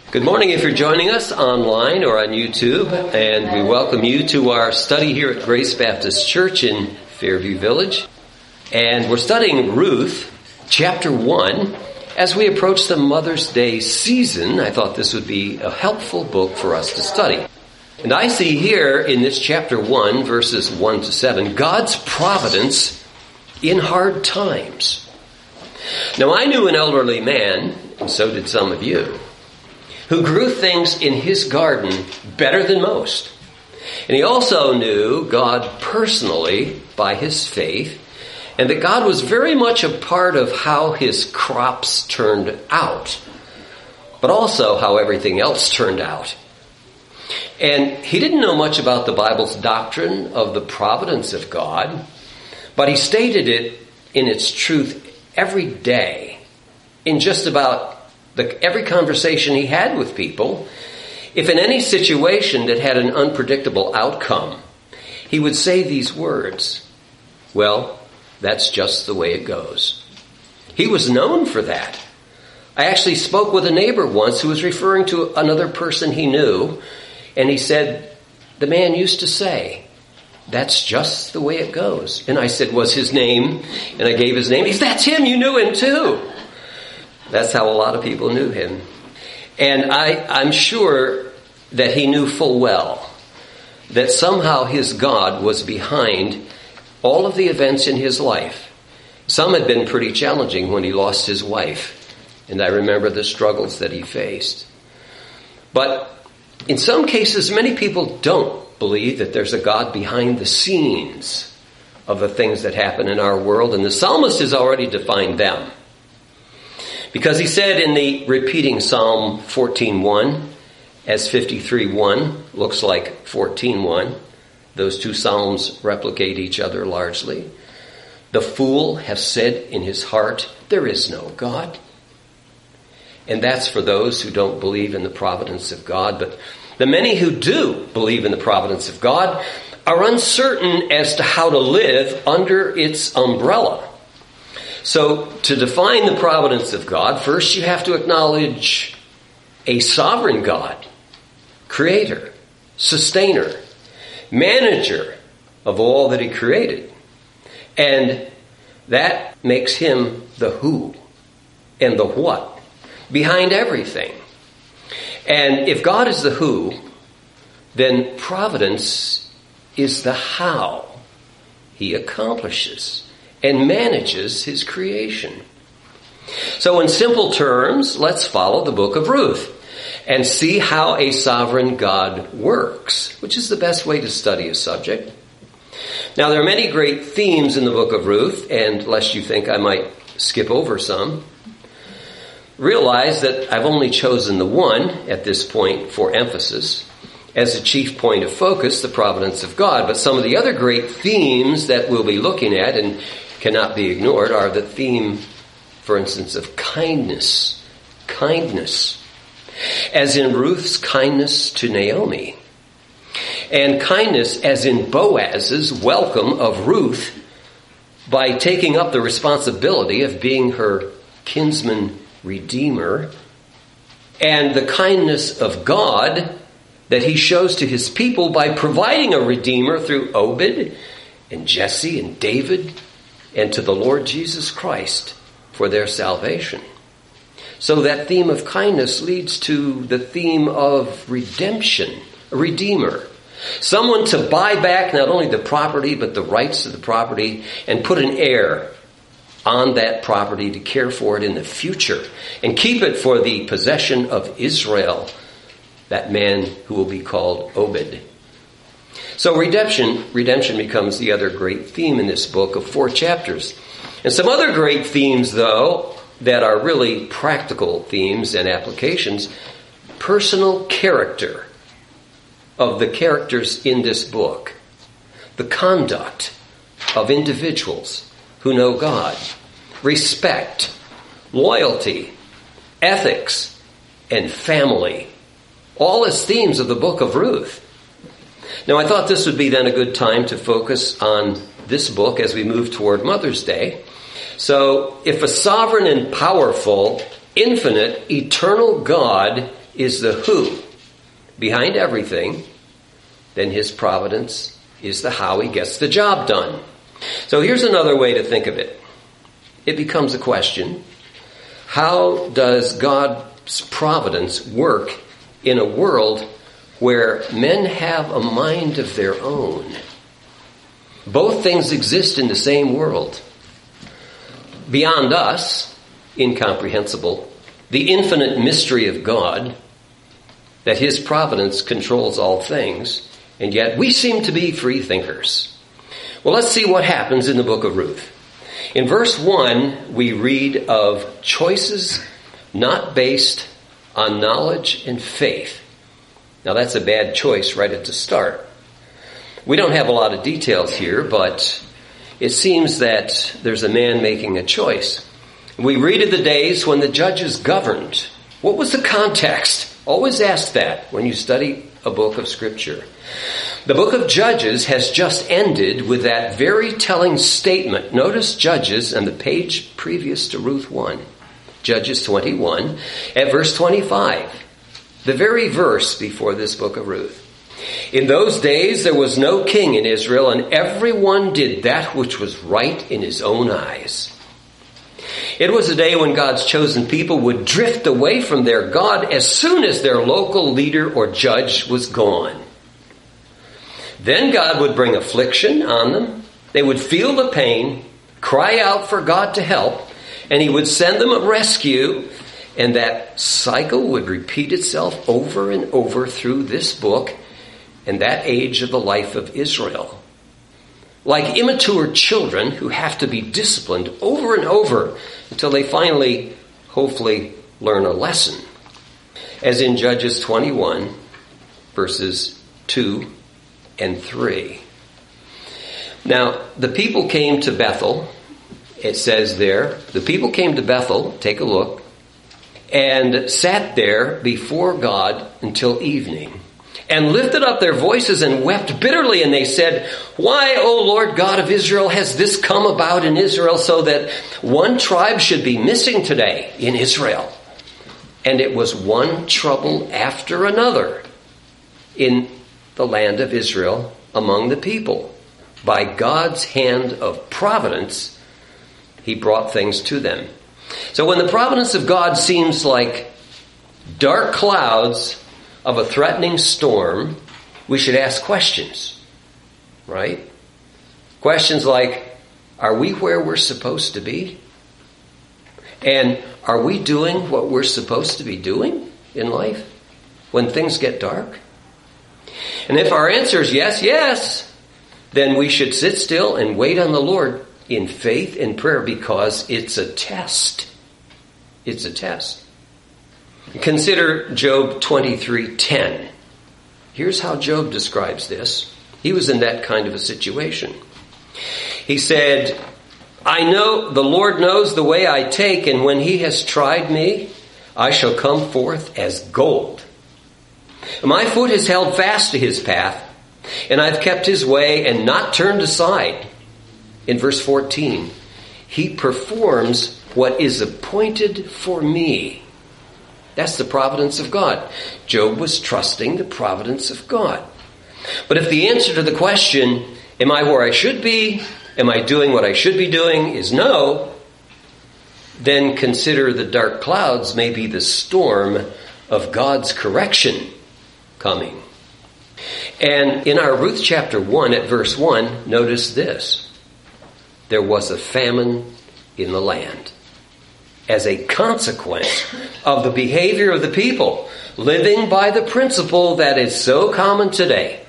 Good morning if you're joining us online or on YouTube, and we welcome you to our study here at Grace Baptist Church in Fairview Village. And we're studying Ruth, chapter 1. As we approach the Mother's Day season, I thought this would be a helpful book for us to study. And I see here in this chapter 1, verses 1 to 7, God's providence in hard times. Now, I knew an elderly man, and so did some of you, who grew things in his garden better than most. And he also knew God personally by his faith, and that God was very much a part of how his crops turned out, but also how everything else turned out. And he didn't know much about the Bible's doctrine of the providence of God, but he stated it in its truth every day in just about every conversation he had with people. If in any situation that had an unpredictable outcome, he would say these words, "Well, that's just the way it goes." He was known for that. I actually spoke with a neighbor once who was referring to another person he knew, and he said, the man used to say, "That's just the way it goes." And I said, "Was his name?" And I gave his name. He said, "That's him, you knew him too." That's how a lot of people knew him. And I'm sure that he knew full well that somehow his God was behind all of the events in his life. Some had been pretty challenging when he lost his wife, and I remember the struggles that he faced. But in some cases, many people don't believe that there's a God behind the scenes of the things that happen in our world, and the psalmist has already defined them. Because he said in the repeating Psalm 14:1, as 53:1 looks like 14:1, those two psalms replicate each other largely. The fool has said in his heart, "There is no God." And that's for those who don't believe in the providence of God. But the many who do believe in the providence of God are uncertain as to how to live under its umbrella. So, to define the providence of God, first you have to acknowledge a sovereign God, creator, sustainer, manager of all that he created. And that makes him the who and the what behind everything. And if God is the who, then providence is the how he accomplishes and manages his creation. So in simple terms, let's follow the book of Ruth and see how a sovereign God works, which is the best way to study a subject. Now, there are many great themes in the book of Ruth, and lest you think I might skip over some, realize that I've only chosen the one at this point for emphasis as the chief point of focus, the providence of God. But some of the other great themes that we'll be looking at and cannot be ignored are the theme, for instance, of kindness. Kindness. As in Ruth's kindness to Naomi. And kindness as in Boaz's welcome of Ruth by taking up the responsibility of being her kinsman redeemer. And the kindness of God that he shows to his people by providing a redeemer through Obed and Jesse and David and to the Lord Jesus Christ for their salvation. So that theme of kindness leads to the theme of redemption, a redeemer. Someone to buy back not only the property, but the rights to the property and put an heir on that property to care for it in the future and keep it for the possession of Israel, that man who will be called Obed. So redemption becomes the other great theme in this book of 4 chapters. And some other great themes, though, that are really practical themes and applications, personal character of the characters in this book, the conduct of individuals who know God, respect, loyalty, ethics, and family, all as themes of the book of Ruth. Now, I thought this would be then a good time to focus on this book as we move toward Mother's Day. So, if a sovereign and powerful, infinite, eternal God is the who behind everything, then his providence is the how he gets the job done. So here's another way to think of it. It becomes a question: how does God's providence work in a world where men have a mind of their own? Both things exist in the same world. Beyond us, incomprehensible, the infinite mystery of God, that his providence controls all things, and yet we seem to be free thinkers. Well, let's see what happens in the book of Ruth. In verse 1, we read of choices not based on knowledge and faith. Now, that's a bad choice right at the start. We don't have a lot of details here, but it seems that there's a man making a choice. We read of the days when the judges governed. What was the context? Always ask that when you study a book of Scripture. The book of Judges has just ended with that very telling statement. Notice Judges and the page previous to Ruth 1. Judges 21 at verse 25. The very verse before this book of Ruth. In those days there was no king in Israel, and everyone did that which was right in his own eyes. It was a day when God's chosen people would drift away from their God as soon as their local leader or judge was gone. Then God would bring affliction on them. They would feel the pain, cry out for God to help, and he would send them a rescue, and that cycle would repeat itself over and over through this book and that age of the life of Israel. Like immature children who have to be disciplined over and over until they finally, hopefully, learn a lesson. As in Judges 21, verses 2 and 3. Now, the people came to Bethel. It says there, the people came to Bethel, take a look, and sat there before God until evening, and lifted up their voices and wept bitterly. And they said, "Why, O Lord God of Israel, has this come about in Israel, so that one tribe should be missing today in Israel?" And it was one trouble after another in the land of Israel among the people. By God's hand of providence, he brought things to them. So when the providence of God seems like dark clouds of a threatening storm, we should ask questions, right? Questions like, are we where we're supposed to be? And are we doing what we're supposed to be doing in life when things get dark? And if our answer is yes, then we should sit still and wait on the Lord in faith and prayer, because it's a test. It's a test. Consider Job 23:10. Here's how Job describes this. He was in that kind of a situation. He said, "I know the Lord knows the way I take, and when he has tried me, I shall come forth as gold. My foot has held fast to his path, and I've kept his way and not turned aside." In verse 14, he performs what is appointed for me. That's the providence of God. Job was trusting the providence of God. But if the answer to the question, am I where I should be? Am I doing what I should be doing? Is no, then consider the dark clouds may be the storm of God's correction coming. And in our Ruth chapter 1 at verse 1, notice this. There was a famine in the land as a consequence of the behavior of the people, living by the principle that is so common today,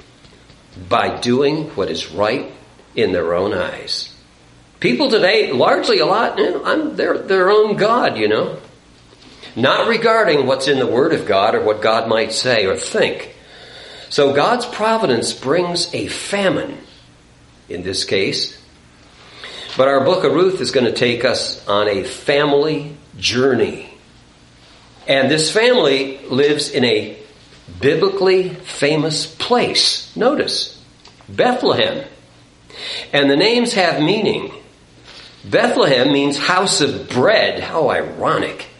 by doing what is right in their own eyes. People today, largely they're their own God, not regarding what's in the Word of God or what God might say or think. So God's providence brings a famine, in this case. But our book of Ruth is going to take us on a family journey. And this family lives in a biblically famous place. Notice, Bethlehem. And the names have meaning. Bethlehem means house of bread. How ironic.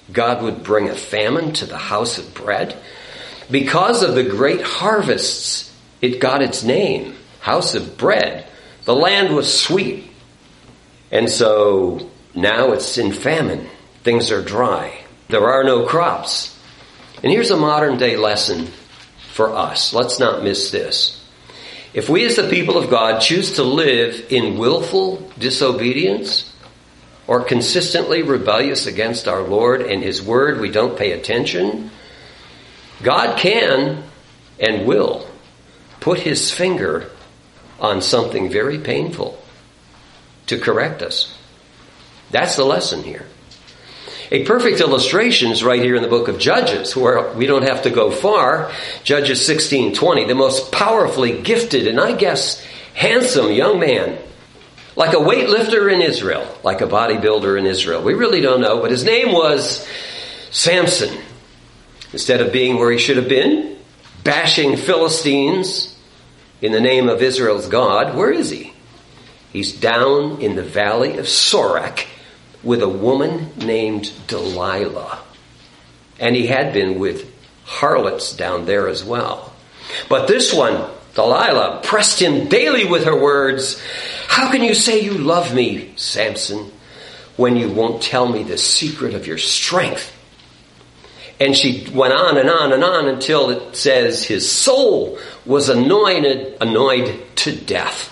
God would bring a famine to the house of bread? Because of the great harvests, it got its name, house of bread. The land was sweet. And so now it's in famine. Things are dry. There are no crops. And here's a modern day lesson for us. Let's not miss this. If we as the people of God choose to live in willful disobedience or consistently rebellious against our Lord and His Word, we don't pay attention, God can and will put His finger on something very painful to correct us. That's the lesson here. A perfect illustration is right here in the book of Judges, where we don't have to go far. Judges 16:20, the most powerfully gifted and I guess handsome young man, like a weightlifter in Israel, like a bodybuilder in Israel. We really don't know, but his name was Samson. Instead of being where he should have been, bashing Philistines in the name of Israel's God, where is he? He's down in the valley of Sorek with a woman named Delilah. And he had been with harlots down there as well. But this one, Delilah, pressed him daily with her words. How can you say you love me, Samson, when you won't tell me the secret of your strength? And she went on and on and on until it says his soul was annoyed to death.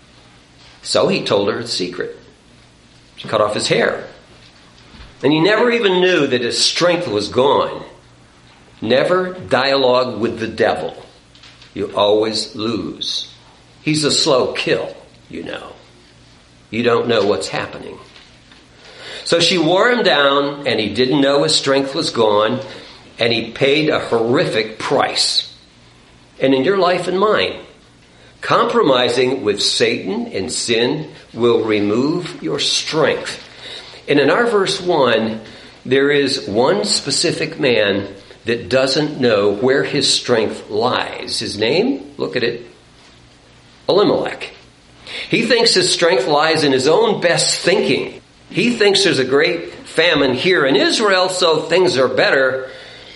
So he told her the secret. She cut off his hair. And he never even knew that his strength was gone. Never dialogue with the devil. You always lose. He's a slow kill, you know. You don't know what's happening. So she wore him down, and he didn't know his strength was gone, and he paid a horrific price. And in your life and mine, compromising with Satan and sin will remove your strength. And in our verse 1, there is one specific man that doesn't know where his strength lies. His name? Look at it. Elimelech. He thinks his strength lies in his own best thinking. He thinks there's a great famine here in Israel, so things are better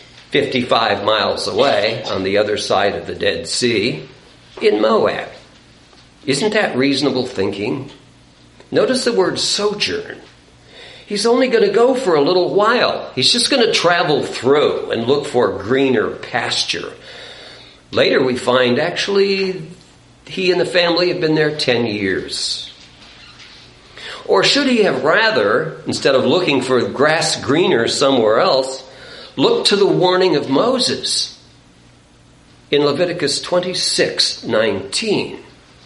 55 miles away on the other side of the Dead Sea in Moab. Isn't that reasonable thinking? Notice the word sojourn. He's only going to go for a little while. He's just going to travel through and look for greener pasture. Later we find actually he and the family have been there 10 years. Or should he have rather, instead of looking for grass greener somewhere else, looked to the warning of Moses in Leviticus 26:19?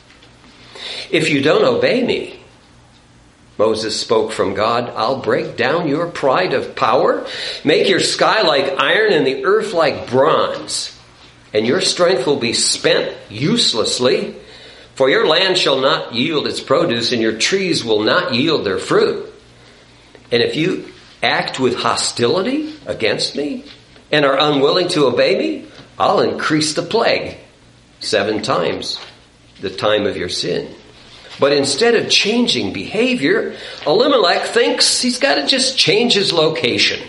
If you don't obey me, Moses spoke from God, I'll break down your pride of power, make your sky like iron and the earth like bronze, and your strength will be spent uselessly, for your land shall not yield its produce, and your trees will not yield their fruit. And if you act with hostility against me and are unwilling to obey me, I'll increase the plague 7 times the time of your sin. But instead of changing behavior, Elimelech thinks he's got to just change his location.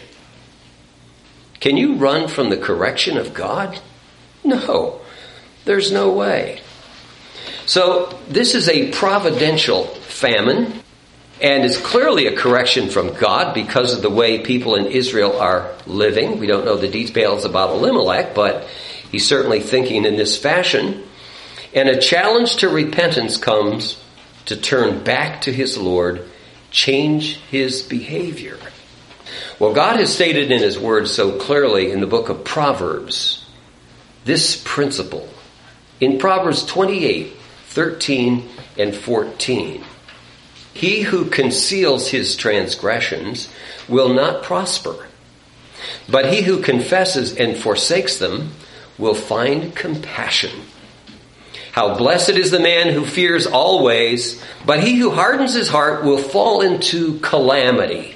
Can you run from the correction of God? No, there's no way. So this is a providential famine, and it's clearly a correction from God because of the way people in Israel are living. We don't know the details about Elimelech, but he's certainly thinking in this fashion. And a challenge to repentance comes to turn back to his Lord, change his behavior. Well, God has stated in his word so clearly in the book of Proverbs this principle. In Proverbs 28:13 and 14, he who conceals his transgressions will not prosper, but he who confesses and forsakes them will find compassion. How blessed is the man who fears always, but he who hardens his heart will fall into calamity.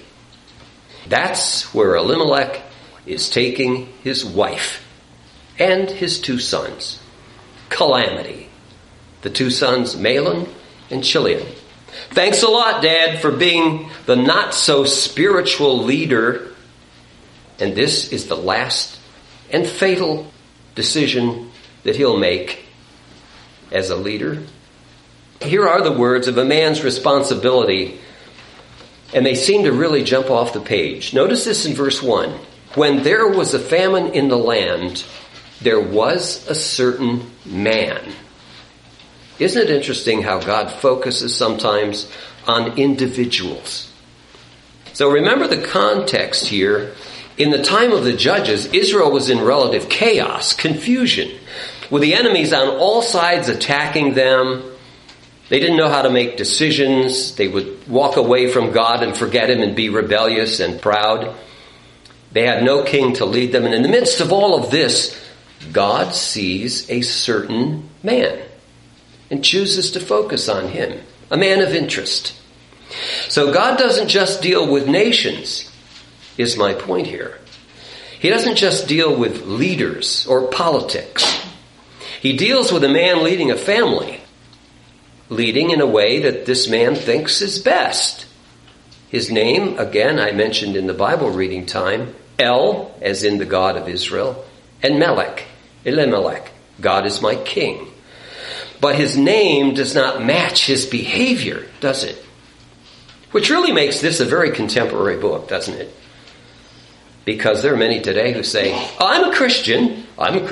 That's where Elimelech is taking his wife and his 2 sons. Calamity. The 2 sons, Mahlon and Chilion. Thanks a lot, Dad, for being the not-so-spiritual leader And this is the last and fatal decision that he'll make as a leader. Here are the words of a man's responsibility, and they seem to really jump off the page. Notice this in verse 1. When there was a famine in the land, there was a certain man. Isn't it interesting how God focuses sometimes on individuals? So remember the context here. In the time of the judges, Israel was in relative chaos, confusion, with the enemies on all sides attacking them. They didn't know how to make decisions. They would walk away from God and forget Him and be rebellious and proud. They had no king to lead them. And in the midst of all of this, God sees a certain man and chooses to focus on him, a man of interest. So God doesn't just deal with nations, is my point here. He doesn't just deal with leaders or politics. He deals with a man leading a family, leading in a way that this man thinks is best. His name, again, I mentioned in the Bible reading time, El, as in the God of Israel, and Melech, Elimelech, God is my king. But his name does not match his behavior, does it? Which really makes this a very contemporary book, doesn't it? Because there are many today who say, I'm a Christian.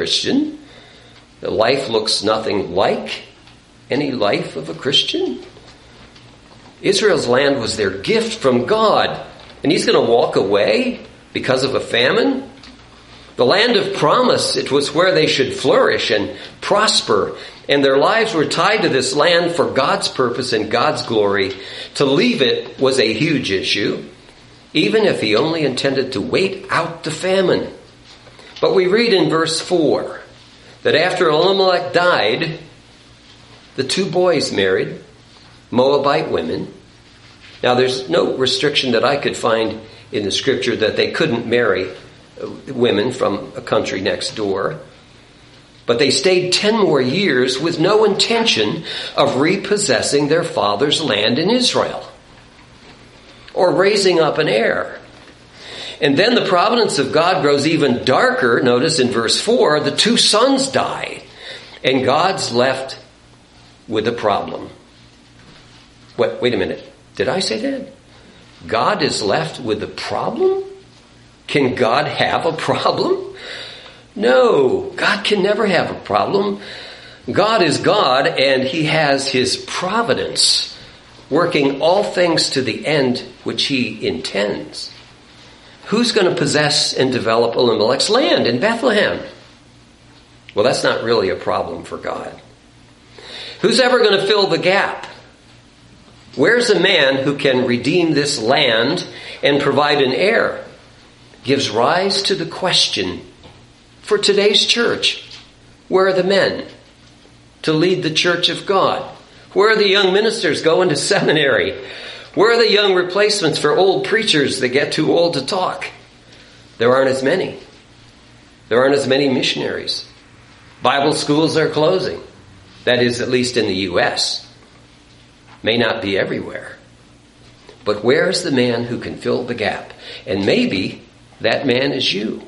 The life looks nothing like any life of a Christian. Israel's land was their gift from God, and he's going to walk away because of a famine. The land of promise, it was where they should flourish and prosper, and their lives were tied to this land for God's purpose and God's glory. To leave it was a huge issue, even if he only intended to wait out the famine. But we read in verse 4 that after Elimelech died, the two boys married Moabite women. Now, there's no restriction that I could find in the scripture that they couldn't marry women from a country next door. But they stayed 10 more years with no intention of repossessing their father's land in Israel or raising up an heir. And then the providence of God grows even darker. Notice in verse 4, the two sons die, and God's left with a problem. Wait a minute. Did I say that? God is left with a problem? Can God have a problem? No, God can never have a problem. God is God, and he has his providence, working all things to the end which he intends. Who's going to possess and develop Elimelech's land in Bethlehem? Well, that's not really a problem for God. Who's ever going to fill the gap? Where's a man who can redeem this land and provide an heir? Gives rise to the question for today's church. Where are the men to lead the church of God? Where are the young ministers going to seminary? Where are the young replacements for old preachers that get too old to talk? There aren't as many. There aren't as many missionaries. Bible schools are closing. That is, at least in the U.S. May not be everywhere. But where's the man who can fill the gap? And maybe that man is you.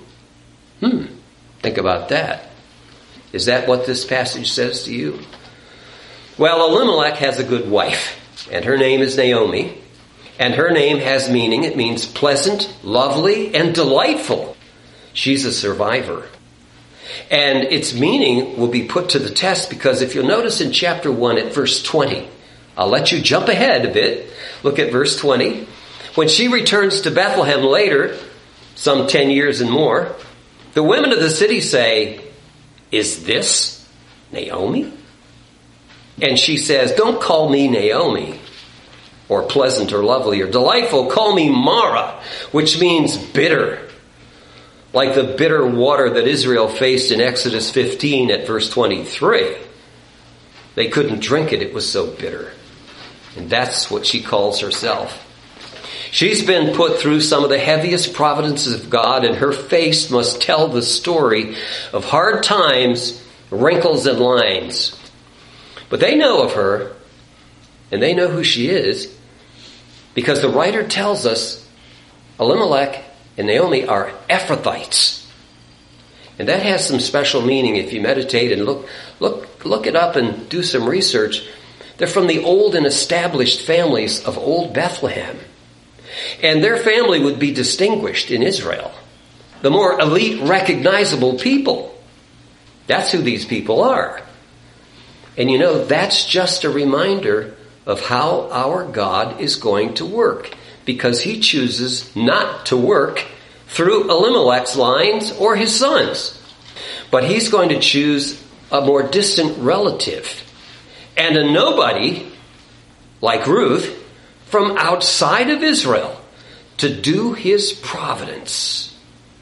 Think about that. Is that what this passage says to you? Well, Elimelech has a good wife, and her name is Naomi. And her name has meaning. It means pleasant, lovely, and delightful. She's a survivor. And its meaning will be put to the test because if you'll notice in chapter 1 at verse 20, I'll let you jump ahead a bit. Look at verse 20. When she returns to Bethlehem later, some 10 years and more, the women of the city say, "Is this Naomi?" And she says, "Don't call me Naomi, or pleasant or lovely or delightful. Call me Mara," which means bitter. Like the bitter water that Israel faced in Exodus 15 at verse 23. They couldn't drink it. It was so bitter. And that's what she calls herself. She's been put through some of the heaviest providences of God, and her face must tell the story of hard times, wrinkles, and lines. But they know of her, and they know who she is, because the writer tells us Elimelech and Naomi are Ephrathites. And that has some special meaning if you meditate and look it up and do some research. They're from the old and established families of old Bethlehem. And their family would be distinguished in Israel. The more elite, recognizable people. That's who these people are. And you know, that's just a reminder of how our God is going to work. Because he chooses not to work through Elimelech's lines or his sons. But he's going to choose a more distant relative. And a nobody, like Ruth, from outside of Israel to do his providence.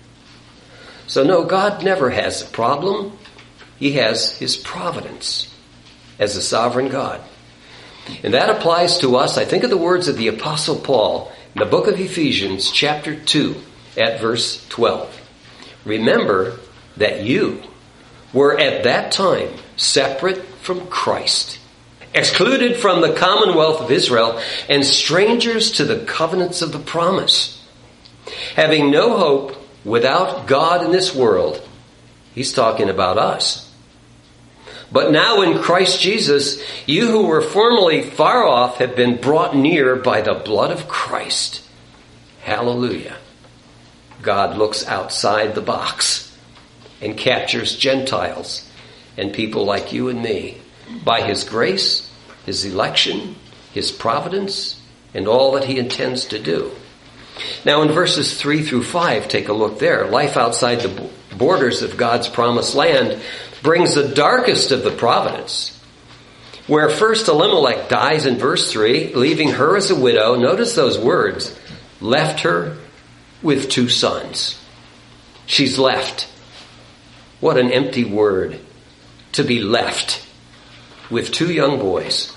So no, God never has a problem. He has his providence as a sovereign God. And that applies to us. I think of the words of the Apostle Paul in the book of Ephesians, chapter 2, at verse 12. Remember that you were at that time separate from Christ, excluded from the commonwealth of Israel, and strangers to the covenants of the promise, having no hope without God in this world. He's talking about us. But now in Christ Jesus, you who were formerly far off have been brought near by the blood of Christ. Hallelujah. God looks outside the box and captures Gentiles and people like you and me by his grace, his election, his providence, and all that he intends to do. Now in verses 3 through 5, take a look there. Life outside the borders of God's promised land brings the darkest of the providence. Where first Elimelech dies in verse 3, leaving her as a widow, notice those words, left her with 2 sons. She's left. What an empty word, to be left with 2 young boys.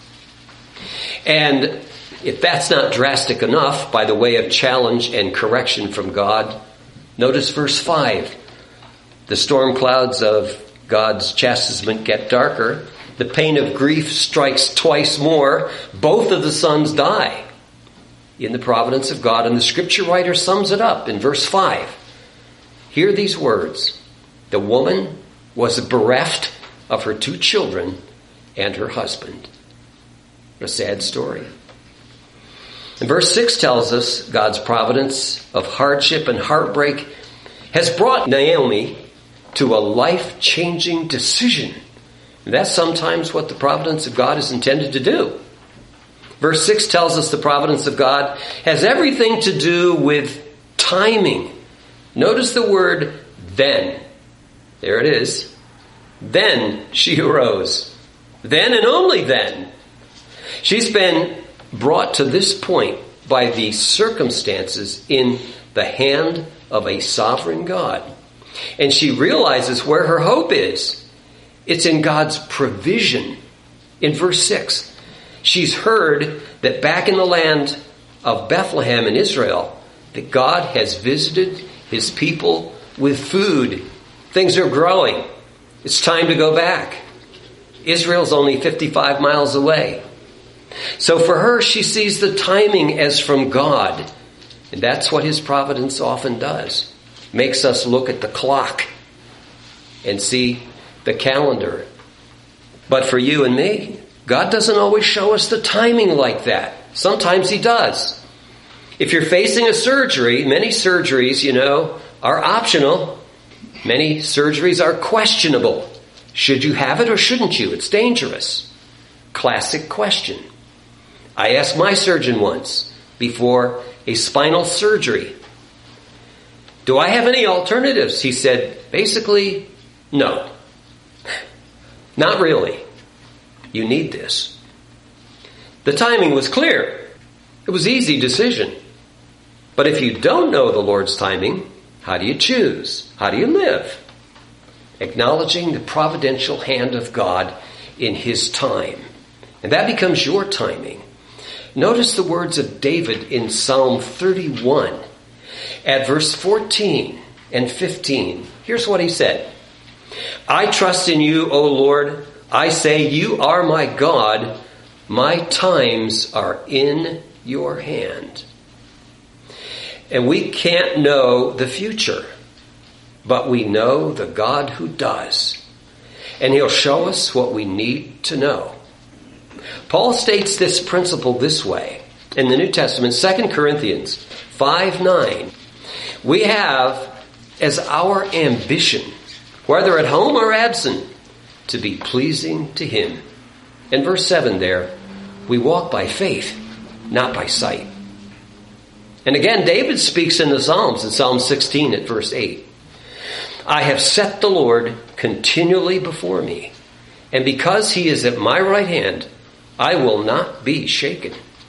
And if that's not drastic enough, by the way of challenge and correction from God, notice verse 5. The storm clouds of God's chastisement get darker. The pain of grief strikes twice more. Both of the sons die in the providence of God. And the scripture writer sums it up in verse 5. Hear these words. The woman was bereft of her 2 children and her husband. A sad story. And verse 6 tells us God's providence of hardship and heartbreak has brought Naomi to a life-changing decision. And that's sometimes what the providence of God is intended to do. Verse 6 tells us the providence of God has everything to do with timing. Notice the word then. There it is. Then she arose. Then and only then. She's been brought to this point by the circumstances in the hand of a sovereign God. And she realizes where her hope is. It's in God's provision. In verse 6, she's heard that back in the land of Bethlehem in Israel, that God has visited his people with food. Things are growing. It's time to go back. Israel's only 55 miles away. So for her, she sees the timing as from God. And that's what his providence often does. Makes us look at the clock and see the calendar. But for you and me, God doesn't always show us the timing like that. Sometimes he does. If you're facing a surgery, many surgeries, are optional. Many surgeries are questionable. Should you have it or shouldn't you? It's dangerous. Classic question. I asked my surgeon once before a spinal surgery, do I have any alternatives? He said, basically, no. Not really. You need this. The timing was clear. It was an easy decision. But if you don't know the Lord's timing, how do you choose? How do you live? Acknowledging the providential hand of God in his time. And that becomes your timing. Notice the words of David in Psalm 31 at verse 14 and 15. Here's what he said. I trust in you, O Lord. I say, you are my God. My times are in your hand. And we can't know the future, but we know the God who does. And he'll show us what we need to know. Paul states this principle this way in the New Testament, 2 Corinthians 5:9. We have as our ambition, whether at home or absent, to be pleasing to him. In verse 7 there, we walk by faith, not by sight. And again, David speaks in the Psalms, in Psalm 16 at verse 8. I have set the Lord continually before me, and because he is at my right hand, I will not be shaken.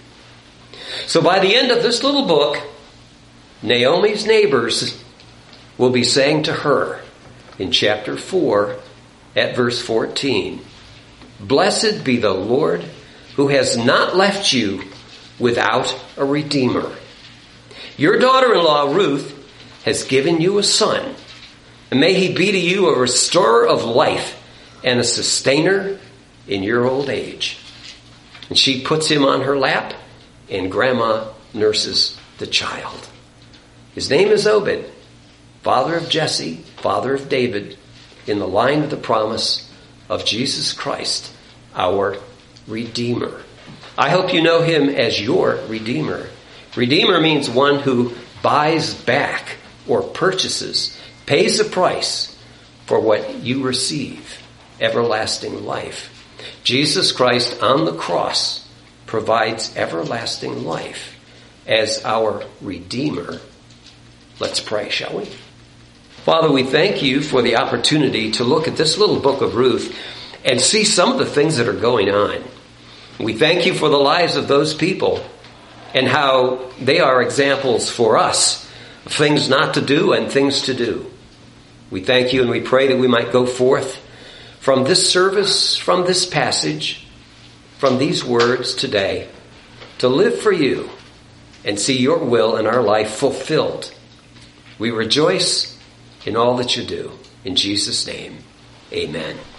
So by the end of this little book, Naomi's neighbors will be saying to her in chapter 4 at verse 14, Blessed be the Lord who has not left you without a redeemer. Your daughter-in-law Ruth has given you a son, and may he be to you a restorer of life and a sustainer in your old age. And she puts him on her lap, and Grandma nurses the child. His name is Obed, father of Jesse, father of David, in the line of the promise of Jesus Christ, our Redeemer. I hope you know him as your Redeemer. Redeemer means one who buys back or purchases, pays a price for what you receive, everlasting life. Jesus Christ on the cross provides everlasting life as our Redeemer. Let's pray, shall we? Father, we thank you for the opportunity to look at this little book of Ruth and see some of the things that are going on. We thank you for the lives of those people and how they are examples for us of things not to do and things to do. We thank you and we pray that we might go forth from this service, from this passage, from these words today, to live for you and see your will in our life fulfilled. We rejoice in all that you do. In Jesus' name, amen.